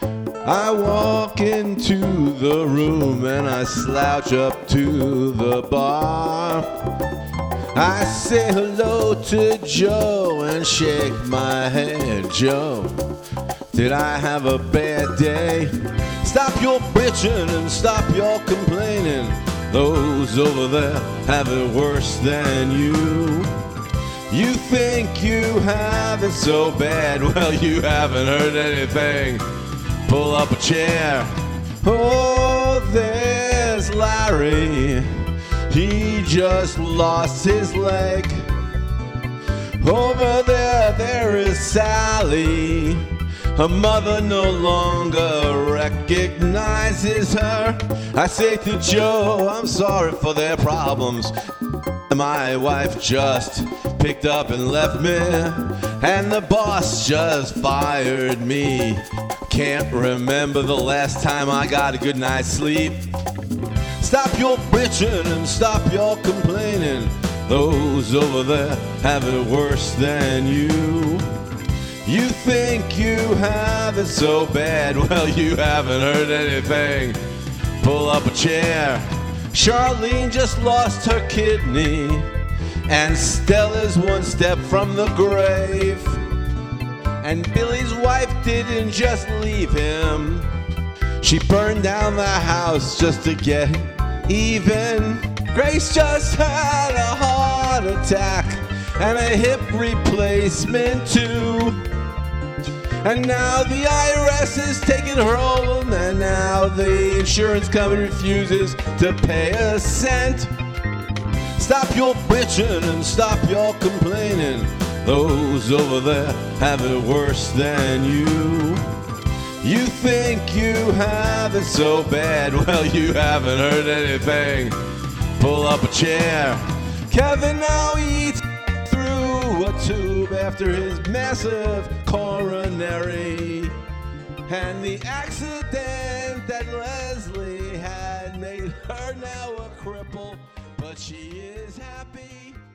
I walk into the room and I slouch up to the bar. I say hello to Joe and shake my head. Joe, did I have a bad day? Stop your bitching and stop your complaining. Those over there have it worse than you. You think you have it so bad, well, you haven't heard anything. Pull up a chair. Oh, there's Larry. He just lost his leg. Over there, there is Sally. Her mother no longer recognizes her. I say to Joe, I'm sorry for their problems. My wife just picked up and left me, and the boss just fired me. Can't remember the last time I got a good night's sleep. Stop your bitching and stop your complaining. Those over there have it worse than you. You think you have it so bad, well, you haven't heard anything. Pull up a chair. Charlene just lost her kidney, and Stella's one step from the grave. And Billy's wife didn't just leave him. She burned down the house just to get even. Grace just had a heart attack and a hip replacement too. And now the IRS is taking her home, and now the insurance company refuses to pay a cent. Stop your bitching and stop your complaining. Those over there have it worse than you. You think you have it so bad, well, you haven't heard anything. Pull up a chair. Kevin now eats through a tube after his massive coronary. And the accident that Leslie had made her now a cripple, but she is happy.